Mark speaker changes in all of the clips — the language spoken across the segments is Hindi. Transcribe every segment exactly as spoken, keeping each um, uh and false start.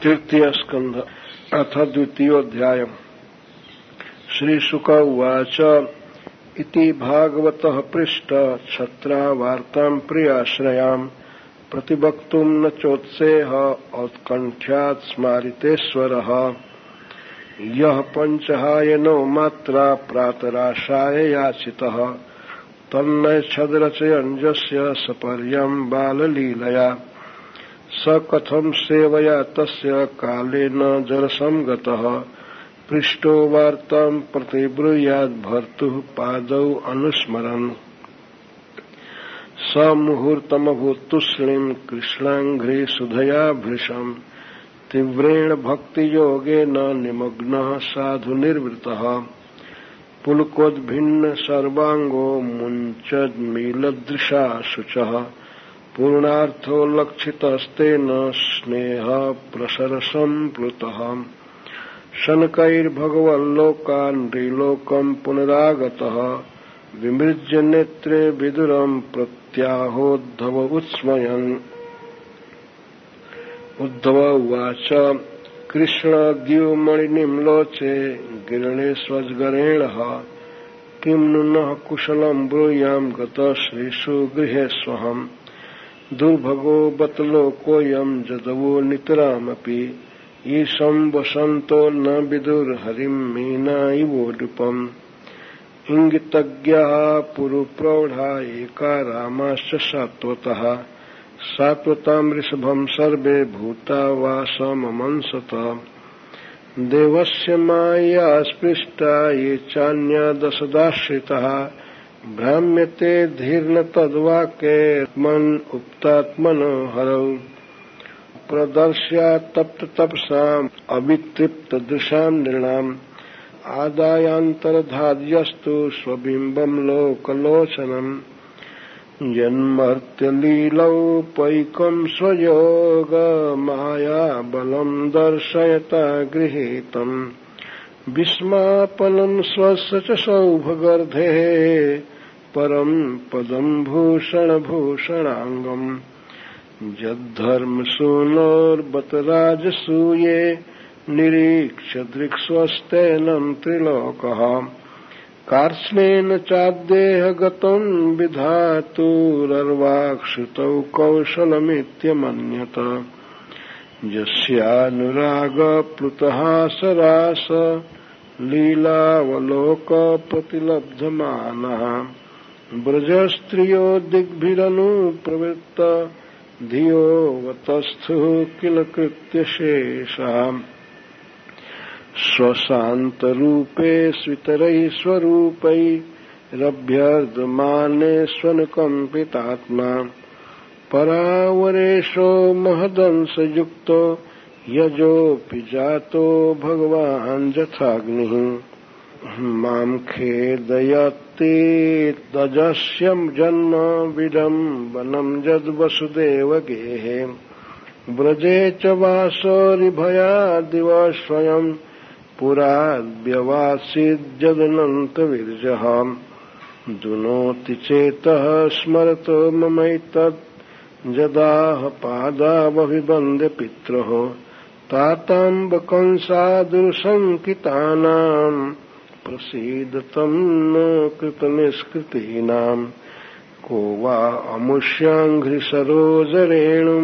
Speaker 1: तृतीय स्कंध अथ द्वितीयोऽध्याय। श्रीशुक उवाच इति भागवतः पृष्ट छत्रावार्तां प्रियाश्रयाम् प्रतिवक्तुं न चोत्सेह औत्कण्ठ्यात् स्मारितेश्वरः। यः पञ्चहायनो मात्रा प्रातराशाय याचितः तन्नैच्छद्रचयञ्जस्य सपर्यं बाललीलया। स कथं सेवया तस्य कालेन जलसंगतः पृष्टो वार्तां प्रतिब्रूयाद् भर्तुः पादौ अनुस्मरन्। स मुहूर्तमभूत् तूष्णीं कृष्णाङ्घ्रि सुधया भृशम् तीव्रेण भक्तियोगेन निमग्नः साधु निर्वृतः। पुलकोद्भिन्न सर्वाङ्गो मुञ्चन्मीलदृशा शुचः पूर्णार्थो लक्षितस्तेन स्नेह प्रसरसं प्लुतः। शनकैर्भगवल्लोकान् नृलोकं पुनरागतः विमृज्य नेत्रे विदुरं प्रत्याहोद्धव उत्स्मयन्। उद्धव उवाच कृष्णद्युमणिनिं लोचे गिरणेष्वजगरेणः किं नु नः कुशलं ब्रूयां गतः श्रीषु गृहेष्वहम्। दुर्भगो बतलोकोऽयं जदवो नितरामपि ईशं वसन्तो न विदुर्हरिं मीना इवोडुपम्। इंगितज्ञाः पुरुप्रौढा एका रामाश्च सात्वतः सात्वतां ऋषभं सर्वे भूता वासममंसत। देवस्य माया स्पृष्टा ये चान्या दशदाश्रितः भ्राम्यते धीर्न तद्वाक्येऽत्मन् उक्तात्मनो हरौ। प्रदर्श्या तप्त तपसाम् अवितृप्तदृशां नृणाम् आदायान्तर्धाद्यस्तु स्वबिम्बं लोकलोचनम्। जन्मर्त्यलीलौपैकं स्वयोग माया बलं दर्शयता गृहीतम् विस्मापनं स्वस्य च सौभगर्धेः परं पदं भूषणभूषणाङ्गम्। यद्धर्मसूनोर्बत राजसूये निरीक्ष्य दृक्स्वस्तेनं त्रिलोकः कार्ष्णेन चाद्देहगतं विधातुरर्वाक्षितौ कौशलमित्यमन्यत। यस्यानुरागप्लुतहासरास लीलावलोकप्रतिलब्धमानः ब्रजस्त्रियो दिग्भिरनुप्रवृत्त धियो वतस्थुः किल कृत्यशेषः। स्वशान्तरूपे स्वितरैः स्वरूपैरभ्यर्धमाने स्वनुकम्पितात्मा परावरेशो महदंसयुक्तो यजोऽपि जातो भगवान् यथाग्निः। मां खेदयति तजस्यं जन्म विडम्बनं यद्वसुदेवगेः व्रजे च वासोरिभयादिव स्वयं पुराद्यवासीद्यदनन्तविर्जः। दुनोति चेतः स्मरतो ममैतत् जदाह पादावभिवन्द्य पित्रोः ताताम्बकंसादुर्शङ्कितानां प्रसीदतं न कृतनिष्कृतीनां। को वा अमुष्याङ्घ्रिसरोजरेणुं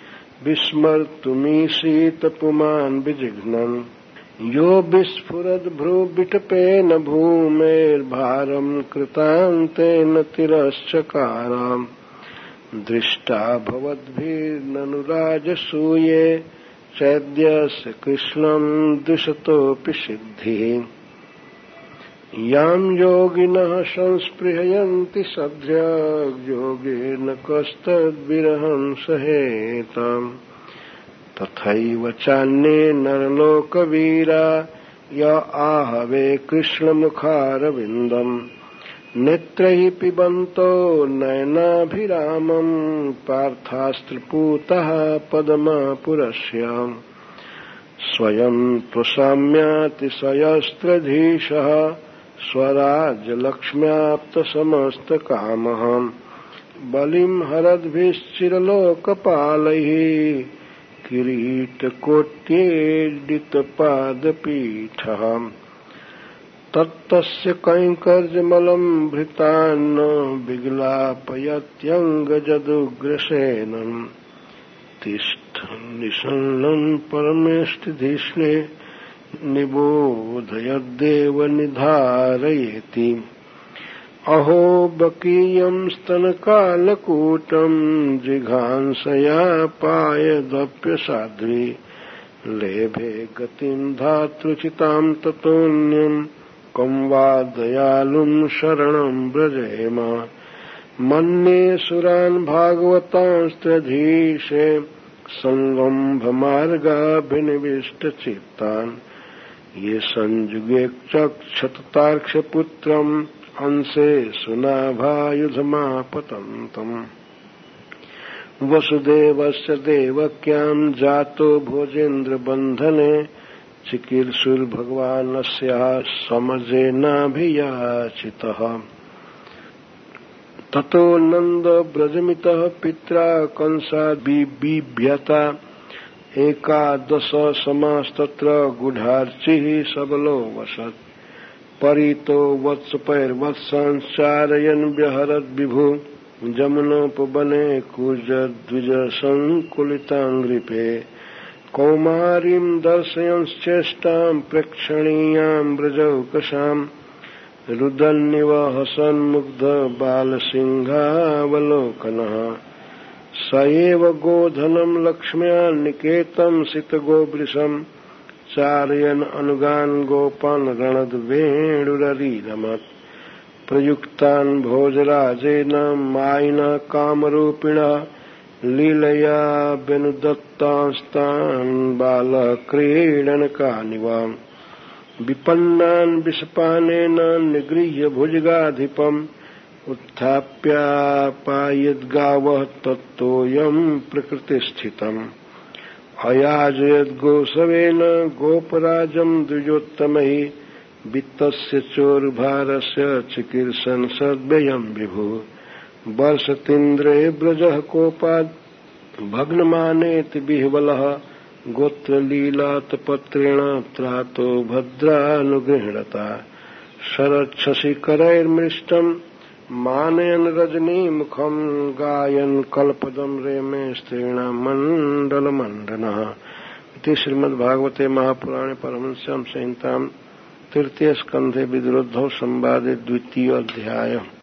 Speaker 1: विस्मर्तुमीशीतपुमान् विजिघ्नन्। यो विस्फुरद्भ्रूविटपेन भूमेर्भारं कृतान्तेन तिरश्चकाराम्। दृष्टा भवद्भिर्ननुराजसूये चैद्यस्य कृष्णं दृशतोऽपि सिद्धिः। यां योगिनः संस्पृहयन्ति सद्यग्योगेन कस्तद्विरहं सहेताम्। तथैव चान्ये नरलोकवीरा य आहवे कृष्णमुखारविन्दम् नेत्रैः पिबन्तो नयनाभिरामं पार्थास्त्रिपूतः पदमापुरस्य। स्वयं त्वसाम्यातिशयस्त्रधीशः स्वराज्यलक्ष्म्याप्तसमस्तकामः बलिं हरद्भिश्चिरलोकपालैः किरीटकोट्येडितपादपीठः तत्तस्य कैङ्कर्यमलं भृतान्न विग्लापयत्यङ्गजदुग्रसेनम् तिष्ठन् निषण्णं परमेष्टिधिष्णे निबोधयद्देव निधारयेति अहो बकीयं स्तनकालकूटं जिघांसया पायदप्यसाध्वी लेभे गतिं धातृचितां ततोऽन्यं कं वा दयालुं शरणं व्रजेम मन्ये सुरान् भागवतांस्त्रधीशे संगम्भमार्गाभिनिविष्टचित्तान् ये संयुगे चक्षतार्क्षपुत्रम् अंसे सुनाभायुधमापतन्तम् वसुदेवस्य देवक्यां जातो भोजेन्द्रबन्धने चिकीर्षुर्भगवानस्याः समजेनाभियाचितः ततो नन्द व्रजमितः पित्रा कंसाद्बिभ्यता एकादश समास्तत्र गूढार्चिः सबलो वसत् परितो वत्सपैर्वत्सांश्चारयन् व्यहरद्विभु जमुनोपवने कुजद्विजसङ्कुलिताङ्घ्रिपे कौमारीं दर्शयंश्चेष्टां प्रेक्षणीयां व्रजौकसाम् रुदन्निव हसन्मुग्ध बालसिंहावलोकनः स एव गोधनं लक्ष्म्या निकेतं सितगोवृषम् चारयन् अनुगान् गोपान् रणद्वेणुररीरमत् प्रयुक्तान् भोजराजेन मायिनः कामरूपिणः लीलया व्यनुदत्तांस्तान् बालक्रीडनकानिव विपन्नान् विषपानेन निगृह्य भुजगाधिपम् उत्थाप्यापायद्गावः तत्तोऽयं प्रकृतिस्थितम् अयाजयद्गोसवेन गोपराजं द्विजोत्तमैः वित्तस्य चोरुभारस्य चिकीर्षन् सद्व्ययं विभुः वर्षतीन्द्रे व्रजः कोपात् भग्नमानेति बिह्वलः गोत्रलीलातपत्रेण त्रातो भद्रानुगृह्णता शरच्छशिखरैर्मृष्टं मानयन् रजनीमुखं गायन् कल्पदं रेमे स्त्रीणामण्डलमण्डनः इति श्रीमद्भागवते महापुराणे परमहंस्यां संहितां तृतीय स्कन्धे विदुरोद्धव संवादे द्वितीय अध्यायः।